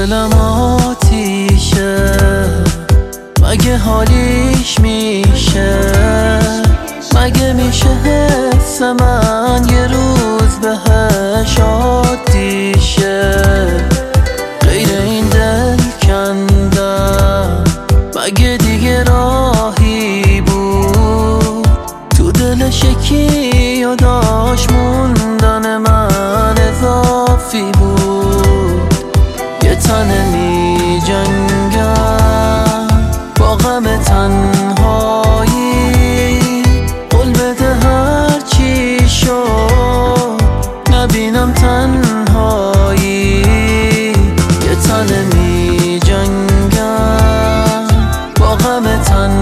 دلم آتیشه، مگه حالیش میشه؟ مگه میشه حس من یه روز بهش عادی شه؟ غیر این دل کندم مگه دیگه راهی بود؟ تو دلش یکی و داشت موندن من اضافی بود. یه تنه می جنگم با غم تنهایی، قول بده هر چی شد نبینم تنهایی. یه تنه می جنگم با غم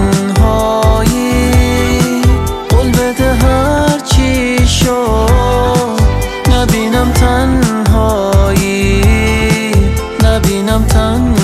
تنهایی، قول بده هر چی شد نبینم تنهایی، نبینم تنهایی.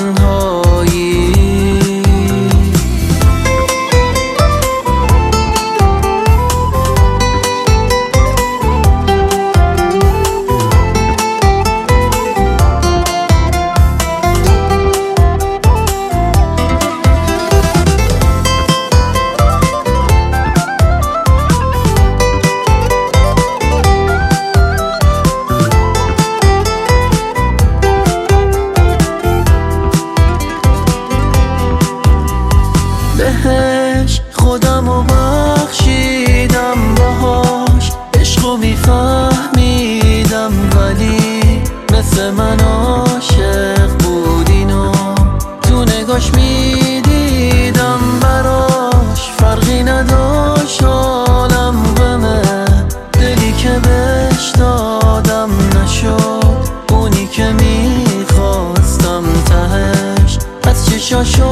بهش خودمو بخشیدم، باهاش عشقو میفهمیدم، ولی مثل من عاشق بود اینو تو نگاش میدیدم. براش فرقی نداشت حالم غمه، دلی که بهش دادم نشد اونی که میخواستم تهش از چشاش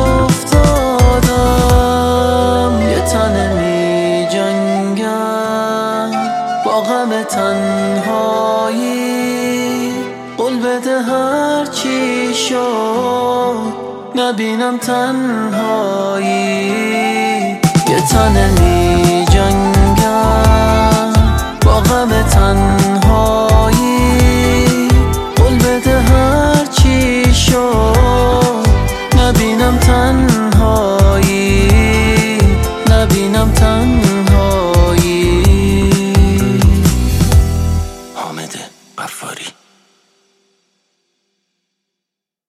افتادم. یه تنه می جنگم با غم تنهایی، قول بده هر چی شد نبینم تنهایی. یه تنه می جنگم با غم تنهایی،